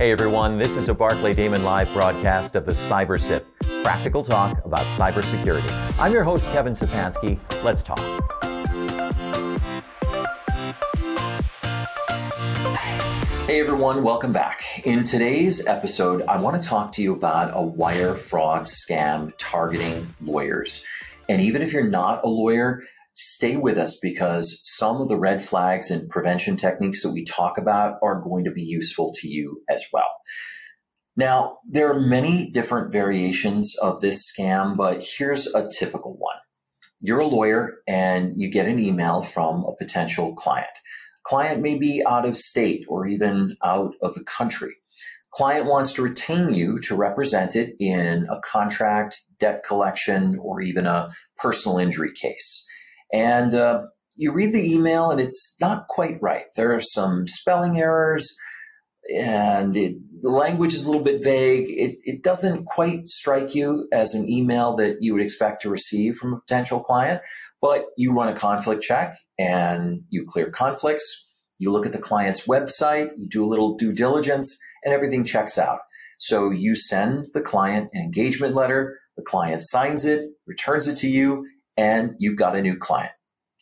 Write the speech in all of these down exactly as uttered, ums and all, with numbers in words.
Hey everyone, this is a Barclay Damon Live broadcast of the Cyber Sip, practical talk about cybersecurity. I'm your host, Kevin Stefanski. Let's talk. Hey everyone, welcome back. In today's episode, I want to talk to you about a wire fraud scam targeting lawyers. And even if you're not a lawyer, stay with us because some of the red flags and prevention techniques that we talk about are going to be useful to you as well. Now, there are many different variations of this scam, but here's a typical one. You're a lawyer and you get an email from a potential client. Client may be out of state or even out of the country. Client wants to retain you to represent it in a contract, debt collection, or even a personal injury case. And uh, you read the email and it's not quite right. There are some spelling errors and it, the language is a little bit vague. It, it doesn't quite strike you as an email that you would expect to receive from a potential client, but you run a conflict check and you clear conflicts. You look at the client's website, you do a little due diligence, and everything checks out. So you send the client an engagement letter, the client signs it, returns it to you, and you've got a new client.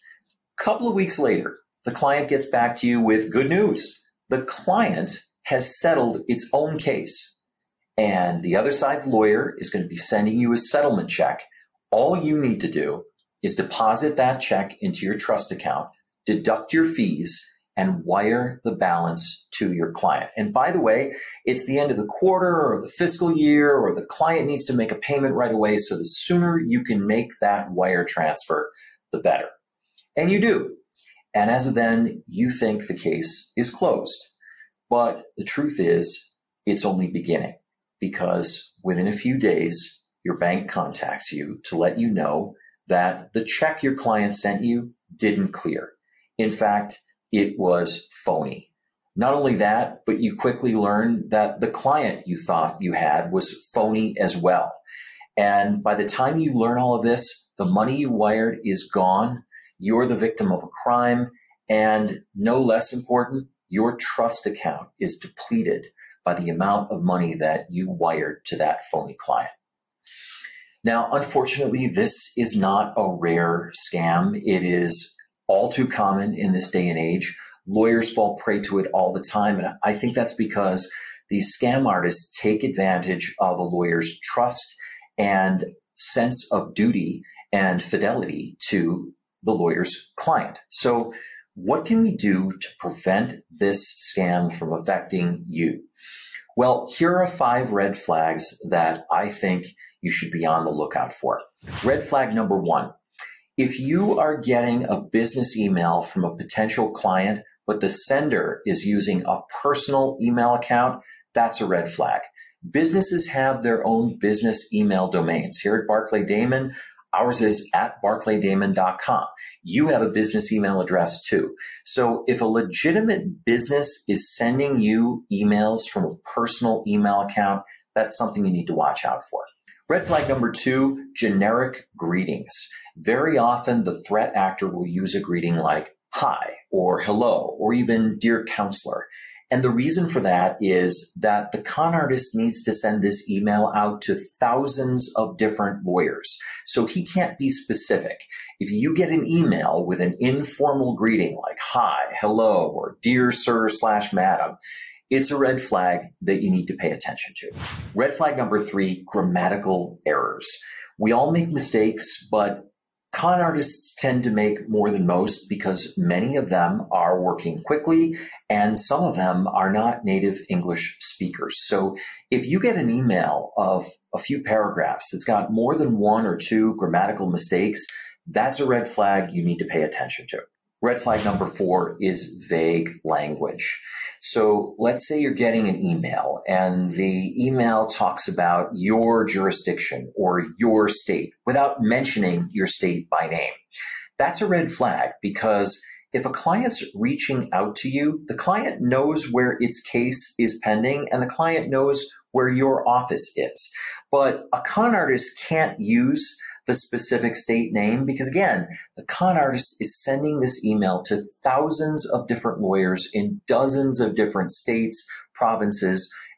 A couple of weeks later, the client gets back to you with good news. The client has settled its own case, and the other side's lawyer is going to be sending you a settlement check. All you need to do is deposit that check into your trust account, deduct your fees, and wire the balance to your client. And by the way, it's the end of the quarter or the fiscal year, or the client needs to make a payment right away. So the sooner you can make that wire transfer, the better. And you do. And as of then, you think the case is closed. But the truth is, it's only beginning, because within a few days, your bank contacts you to let you know that the check your client sent you didn't clear. In fact, it was phony. Not only that, but you quickly learn that the client you thought you had was phony as well. And by the time you learn all of this, the money you wired is gone. You're the victim of a crime. And no less important, your trust account is depleted by the amount of money that you wired to that phony client. Now, unfortunately, this is not a rare scam. It is all too common in this day and age. Lawyers fall prey to it all the time. And I think that's because these scam artists take advantage of a lawyer's trust and sense of duty and fidelity to the lawyer's client. So what can we do to prevent this scam from affecting you? Well, here are five red flags that I think you should be on the lookout for. Red flag number one. If you are getting a business email from a potential client, but the sender is using a personal email account, that's a red flag. Businesses have their own business email domains. Here at Barclay Damon, ours is at barclay damon dot com. You have a business email address too. So if a legitimate business is sending you emails from a personal email account, that's something you need to watch out for. Red flag number two, generic greetings. Very often the threat actor will use a greeting like hi or hello or even dear counselor. And the reason for that is that the con artist needs to send this email out to thousands of different lawyers. So he can't be specific. If you get an email with an informal greeting like hi, hello, or dear sir slash madam, it's a red flag that you need to pay attention to. Red flag number three, grammatical errors. We all make mistakes, but con artists tend to make more than most because many of them are working quickly and some of them are not native English speakers. So if you get an email of a few paragraphs that's got more than one or two grammatical mistakes, that's a red flag you need to pay attention to. Red flag number four is vague language. So let's say you're getting an email and the email talks about your jurisdiction or your state without mentioning your state by name. That's a red flag because if a client's reaching out to you, the client knows where its case is pending and the client knows where your office is. But a con artist can't use the specific state name because, again, the con artist is sending this email to thousands of different lawyers in dozens of different states, provinces,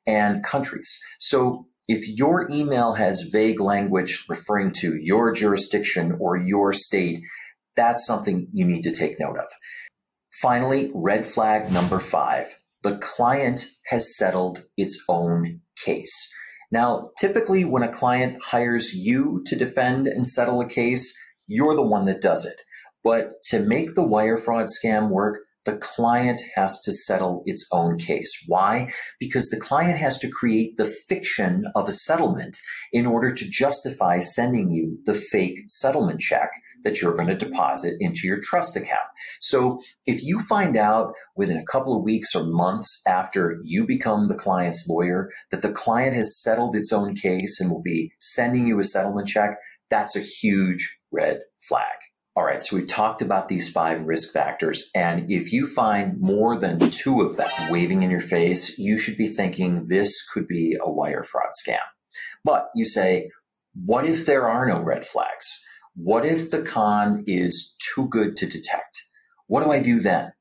and countries. So if your email has vague language referring to your jurisdiction or your state, that's something you need to take note of. Finally, red flag number five, the client has settled its own case. Now, typically when a client hires you to defend and settle a case, you're the one that does it. But to make the wire fraud scam work, the client has to settle its own case. Why? Because the client has to create the fiction of a settlement in order to justify sending you the fake settlement check that you're going to deposit into your trust account. So if you find out within a couple of weeks or months after you become the client's lawyer that the client has settled its own case and will be sending you a settlement check, that's a huge red flag. All right, so we talked about these five risk factors, and if you find more than two of them waving in your face, you should be thinking this could be a wire fraud scam. But you say, what if there are no red flags? What if the con is too good to detect? What do I do then?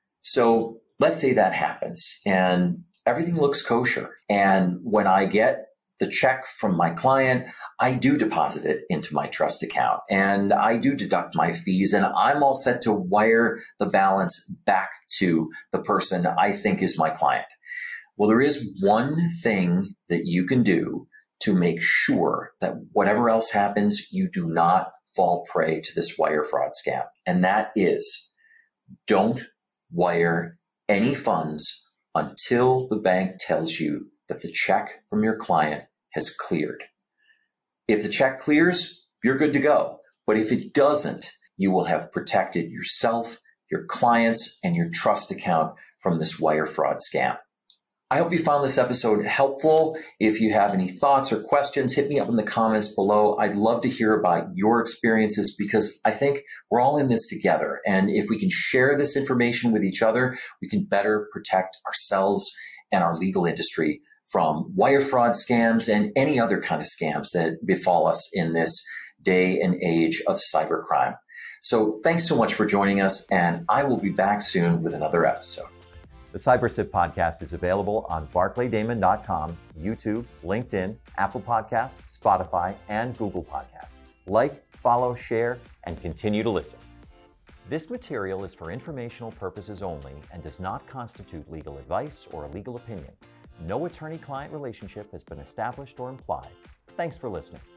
So let's say that happens and everything looks kosher. And when I get the check from my client, I do deposit it into my trust account and I do deduct my fees and I'm all set to wire the balance back to the person I think is my client. Well, there is one thing that you can do to make sure that whatever else happens, you do not fall prey to this wire fraud scam. And that is, don't wire any funds until the bank tells you that the check from your client has cleared. If the check clears, you're good to go. But if it doesn't, you will have protected yourself, your clients, and your trust account from this wire fraud scam. I hope you found this episode helpful. If you have any thoughts or questions, hit me up in the comments below. I'd love to hear about your experiences because I think we're all in this together. And if we can share this information with each other, we can better protect ourselves and our legal industry from wire fraud scams and any other kind of scams that befall us in this day and age of cybercrime. So thanks so much for joining us, and I will be back soon with another episode. The CyberSip podcast is available on barclay damon dot com, YouTube, LinkedIn, Apple Podcasts, Spotify, and Google Podcasts. Like, follow, share, and continue to listen. This material is for informational purposes only and does not constitute legal advice or a legal opinion. No attorney-client relationship has been established or implied. Thanks for listening.